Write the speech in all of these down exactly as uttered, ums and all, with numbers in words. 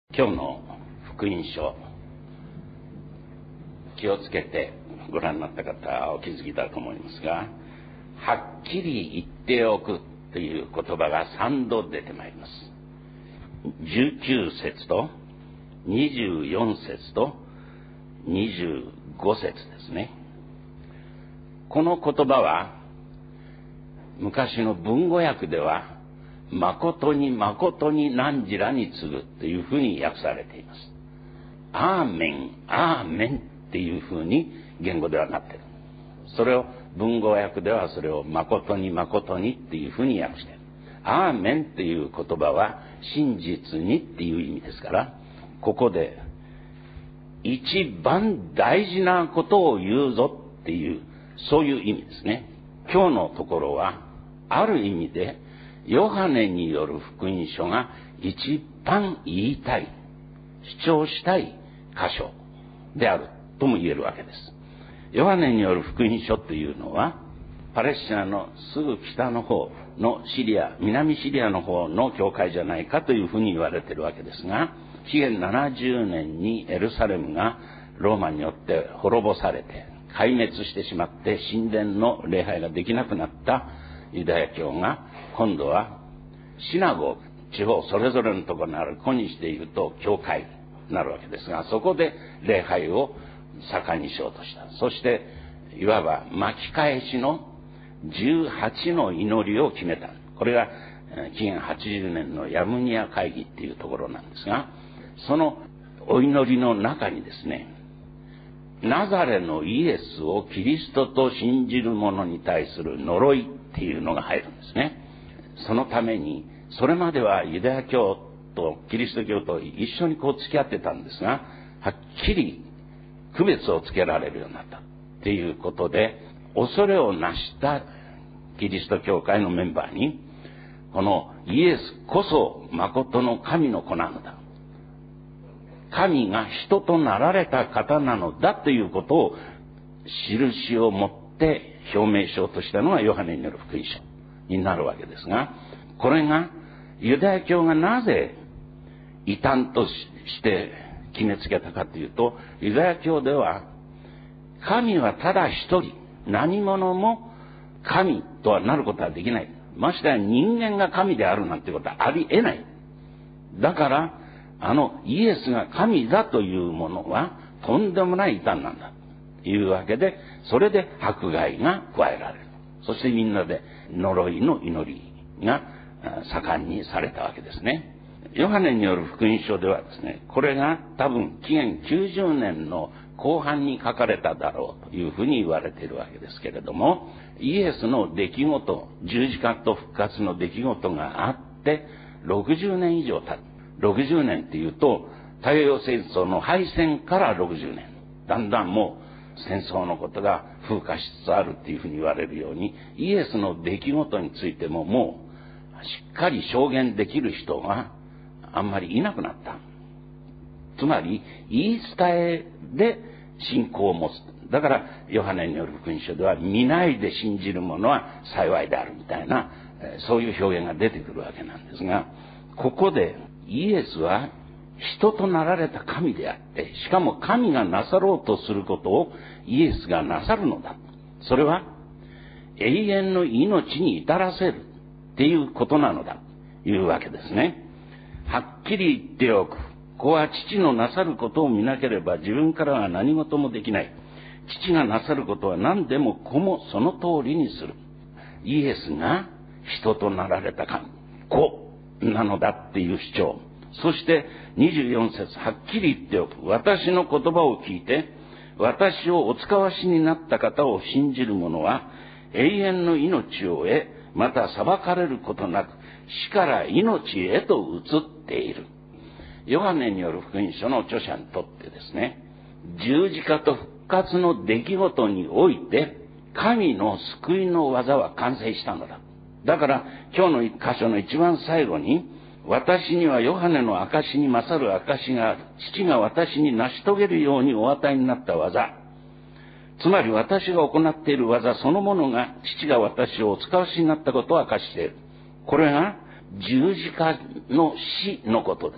今日の福音書、気をつけてご覧になった方はお気づきだと思いますが、はっきり言っておくという言葉がさんど出てまいります。じゅうきゅう節とにじゅうよん節とにじゅうご節ですね。この言葉は昔の文語訳では誠に誠に汝らに告ぐというふうに訳されています。アーメン、アーメンっていうふうに言語ではなっている。それを文語訳ではそれを誠に誠にっていうふうに訳している。アーメンっていう言葉は真実にっていう意味ですから、ここで一番大事なことを言うぞっていうそういう意味ですね。今日のところはある意味でヨハネによる福音書が一番言いたい、主張したい箇所であるとも言えるわけです。ヨハネによる福音書というのはパレスチナのすぐ北の方のシリア、南シリアの方の教会じゃないかというふうに言われているわけですが、紀元ななじゅうねんにエルサレムがローマによって滅ぼされて壊滅してしまって神殿の礼拝ができなくなったユダヤ教が今度はシナゴーグ、地方それぞれのところにある、今日で言うと教会になるわけですが、そこで礼拝を盛んにしようとした。そしていわば巻き返しのじゅうはちの祈りを決めた。これが紀元はちじゅうねんのヤムニア会議っていうところなんですが、そのお祈りの中にですね、ナザレのイエスをキリストと信じる者に対する呪いっていうのが入るんですね。そのためにそれまではユダヤ教とキリスト教と一緒にこう付き合ってたんですが、はっきり区別をつけられるようになったっていうことで、恐れをなしたキリスト教会のメンバーに、このイエスこそ誠の神の子なのだ、神が人となられた方なのだということを印を持って表明しようとしたのがヨハネによる福音書になるわけですが、これがユダヤ教がなぜ異端として決めつけたかというと、ユダヤ教では神はただ一人、何者も神とはなることはできない。ましてや人間が神であるなんてことはありえない。だからあのイエスが神だというものはとんでもない異端なんだというわけで、それで迫害が加えられる。そしてみんなで呪いの祈りが盛んにされたわけですね。ヨハネによる福音書ではですね、これが多分紀元きゅうじゅうねんの後半に書かれただろうというふうに言われているわけですけれども、イエスの出来事、十字架と復活の出来事があってろくじゅうねん以上経つ。ろくじゅうねんっていうと太平洋戦争の敗戦からろくじゅうねん、だんだんもう戦争のことが風化しつつあるっていうふうに言われるように、イエスの出来事についてももうしっかり証言できる人があんまりいなくなった。つまり言い伝えで信仰を持つ。だからヨハネによる福音書では見ないで信じる者は幸いであるみたいな、そういう表現が出てくるわけなんですが、ここでイエスは人となられた神であって、しかも神がなさろうとすることをイエスがなさるのだ。それは永遠の命に至らせるっていうことなのだというわけですね。はっきり言っておく。子は父のなさることを見なければ自分からは何事もできない。父がなさることは何でも子もその通りにする。イエスが人となられた神、子なのだっていう主張。そしてにじゅうよん節、はっきり言っておく。私の言葉を聞いて私をお使わしになった方を信じる者は永遠の命を得、また裁かれることなく死から命へと移っている。ヨハネによる福音書の著者にとってですね、十字架と復活の出来事において神の救いの技は完成したのだ。だから今日の箇所の一番最後に、私にはヨハネの証に勝る証がある。父が私に成し遂げるようにお与えになった技。つまり私が行っている技そのものが父が私をお使わしになったことを明かしている。これが十字架の死のことです。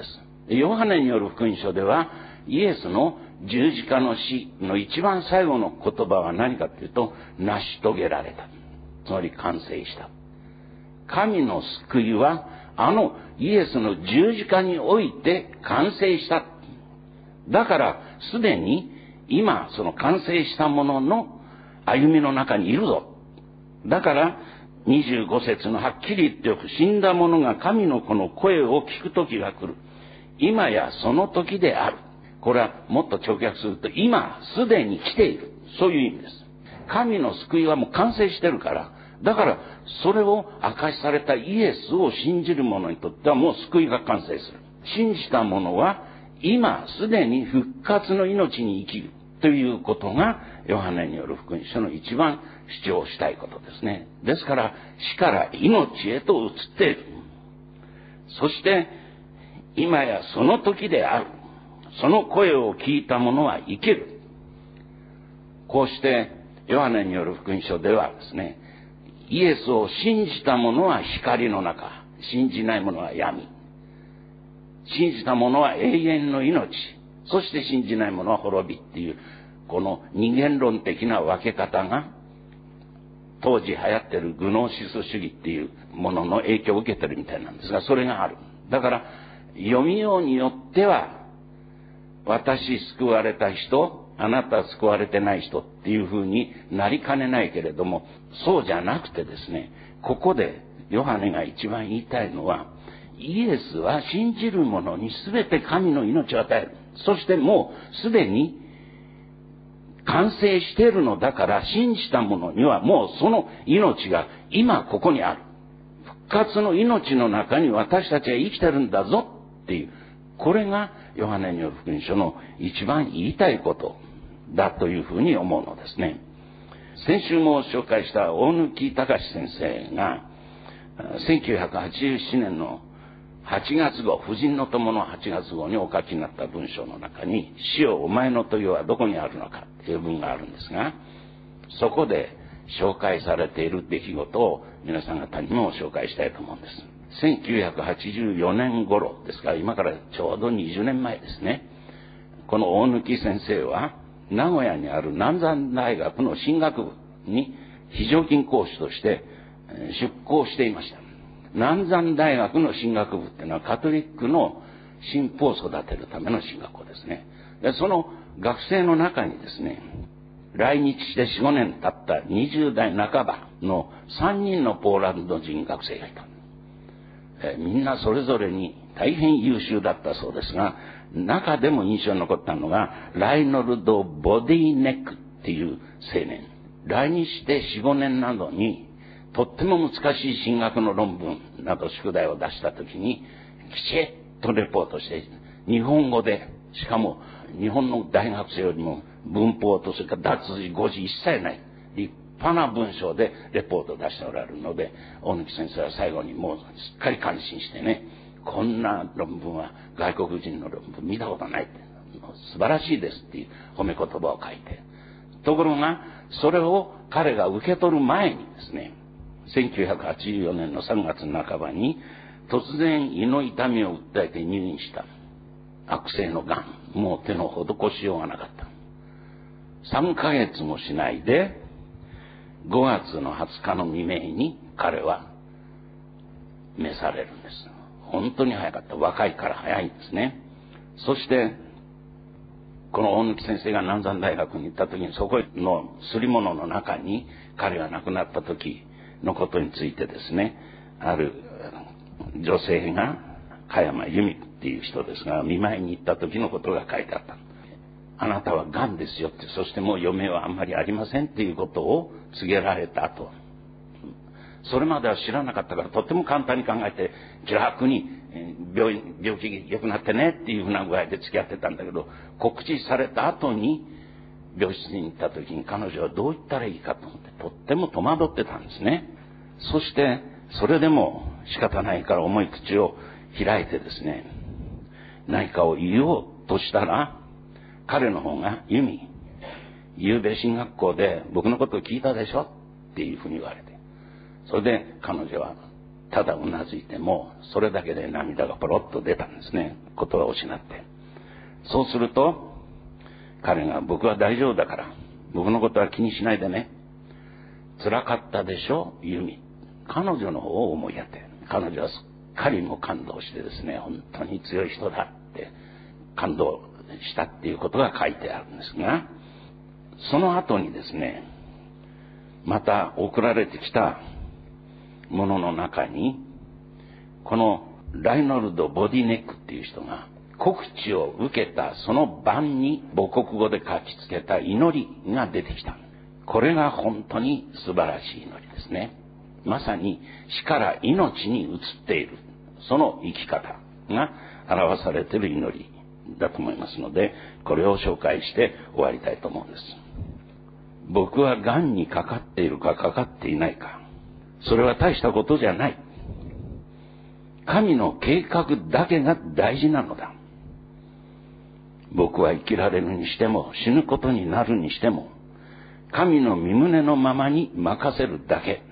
ヨハネによる福音書では、イエスの十字架の死の一番最後の言葉は何かというと、成し遂げられた。つまり完成した。神の救いは、あのイエスの十字架において完成した。だから、すでに今、その完成したものの歩みの中にいるぞ。だから、にじゅうご節のはっきり言っておく、死んだ者が神の子の声を聞く時が来る。今やその時である。これはもっと直訳すると、今すでに来ている。そういう意味です。神の救いはもう完成してるから、だからそれを明かしされたイエスを信じる者にとってはもう救いが完成する。信じた者は今すでに復活の命に生きるということがヨハネによる福音書の一番主張したいことですね。ですから死から命へと移っている。そして今やその時である。その声を聞いた者は生きる。こうしてヨハネによる福音書ではですね、イエスを信じた者は光の中、信じない者は闇。信じた者は永遠の命、そして信じない者は滅びっていう、この二元論的な分け方が、当時流行ってるグノーシス主義っていうものの影響を受けてるみたいなんですが、それがある。だから、読みようによっては、私救われた人、あなた救われてない人っていう風になりかねないけれども、そうじゃなくてですね、ここでヨハネが一番言いたいのは、イエスは信じる者に全て神の命を与える。そしてもうすでに完成しているのだから、信じた者にはもうその命が今ここにある。復活の命の中に私たちは生きてるんだぞっていう、これがヨハネによる福音書の一番言いたいことだというふうに思うのですね。先週も紹介した大貫隆先生がせんきゅうひゃくはちじゅうななねんのはちがつごう、婦人の友のはちがつごうにお書きになった文章の中に、主よお前の問いはどこにあるのかという文があるんですが、そこで紹介されている出来事を皆さん方にも紹介したいと思うんです。せんきゅうひゃくはちじゅうよねん頃ですから、今からちょうどにじゅうねんまえですね。この大貫先生は名古屋にある南山大学の進学部に非常勤講師として出向していました。南山大学の進学部っていうのはカトリックの信奉を育てるための進学校ですね。で、その学生の中にですね、来日して よん、ごねん経ったにじゅう代半ばのさんにんのポーランド人学生がいた。えみんなそれぞれに大変優秀だったそうですが、中でも印象に残ったのがライノルド・ボディネックっていう青年。来日して よん、ごねんなどにとっても難しい進学の論文など宿題を出したときにきちっとレポートして日本語で、しかも日本の大学生よりも文法とそれから脱字誤字一切ない立派な文章でレポートを出しておられるので、大貫先生は最後にもうすっかり感心してね、こんな論文は外国人の論文見たことないって、素晴らしいですっていう褒め言葉を書いて、ところがそれを彼が受け取る前にですね、せんきゅうひゃくはちじゅうよねんのさんがつなかばに突然胃の痛みを訴えて入院した。悪性のがん、もう手の施しようがなかった。さんかげつもしないでごがつのはつかの未明に彼は召されるんです。本当に早かった。若いから早いんですね。そしてこの大貫先生が南山大学に行った時に、そこのすり物の中に彼が亡くなった時のことについてですね、ある女性が加山由美っていう人ですが、見舞いに行った時のことが書いてあった。あなたはがんですよって、そしてもう余命はあんまりありませんっていうことを告げられた後、それまでは知らなかったからとっても簡単に考えて気楽に病院病気良くなってねっていうふうな具合で付き合ってたんだけど、告知された後に病室に行った時に彼女はどう言ったらいいかと思ってとっても戸惑ってたんですね。そしてそれでも仕方ないから重い口を開いてですね、何かを言おうとしたら、彼の方が由美、ゆうべ進学校で僕のことを聞いたでしょっていうふうに言われて、それで彼女はただうなずいても、それだけで涙がポロッと出たんですね。言葉を失って。そうすると、彼が、僕は大丈夫だから、僕のことは気にしないでね。辛かったでしょ、ユミ。彼女の方を思いやって、彼女はすっかりも感動してですね、本当に強い人だって感動したっていうことが書いてあるんですが、その後にですね、また送られてきたものの中に、このライノルド・ボディネックっていう人が告知を受けたその晩に母国語で書きつけた祈りが出てきた。これが本当に素晴らしい祈りですね。まさに死から命に移っている、その生き方が表されている祈りだと思いますので、これを紹介して終わりたいと思うんです。僕は癌にかかっているかかかっていないか、それは大したことじゃない。神の計画だけが大事なのだ。僕は生きられるにしても死ぬことになるにしても、神の御胸のままに任せるだけ。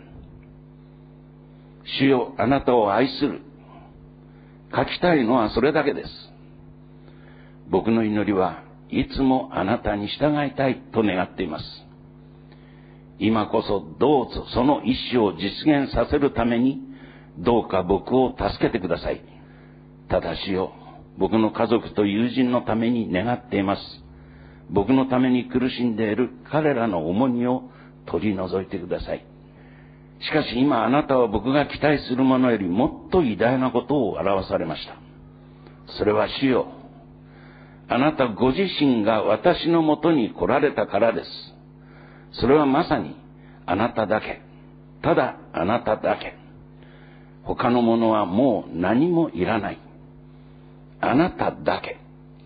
主よ、あなたを愛する。書きたいのはそれだけです。僕の祈りはいつもあなたに従いたいと願っています。今こそどうぞその意志を実現させるために、どうか僕を助けてください。ただしよ、僕の家族と友人のために願っています。僕のために苦しんでいる彼らの重荷を取り除いてください。しかし今あなたは僕が期待するものよりもっと偉大なことを表されました。それは主よ、あなたご自身が私のもとに来られたからです。それはまさにあなただけ、ただあなただけ。他のものはもう何もいらない。あなただけ。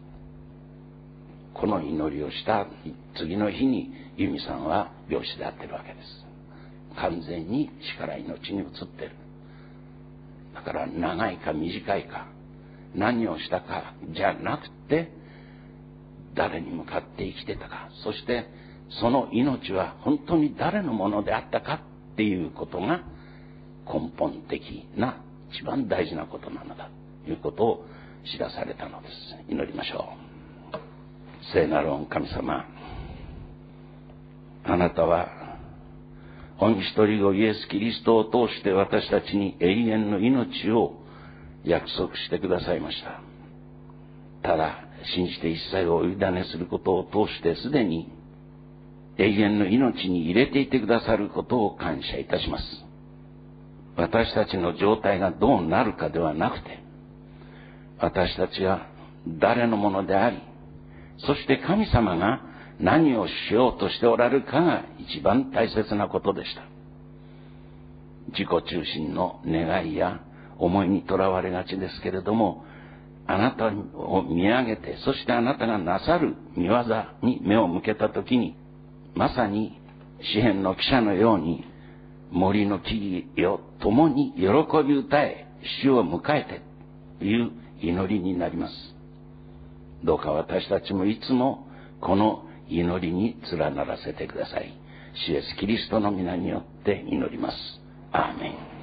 この祈りをした次の日にユミさんは病死であっているわけです。完全に死から命に移っている。だから長いか短いか、何をしたかじゃなくて、誰に向かって生きてたか、そしてその命は本当に誰のものであったかっていうことが根本的な一番大事なことなのだということを知らされたのです。祈りましょう。聖なる御神様、あなたは御一人子イエス・キリストを通して私たちに永遠の命を約束してくださいました。ただ信じて一切をお委ねすることを通してすでに永遠の命に入れていてくださることを感謝いたします。私たちの状態がどうなるかではなくて、私たちが誰のものであり、そして神様が何をしようとしておられるかが一番大切なことでした。自己中心の願いや思いにとらわれがちですけれども、あなたを見上げて、そしてあなたがなさる御業に目を向けたときに、まさに詩篇の記者のように、森の木々よ共に喜び歌え、主を迎えてという祈りになります。どうか私たちもいつもこの祈りに連ならせてください。主イエスキリストの皆によって祈ります。アーメン。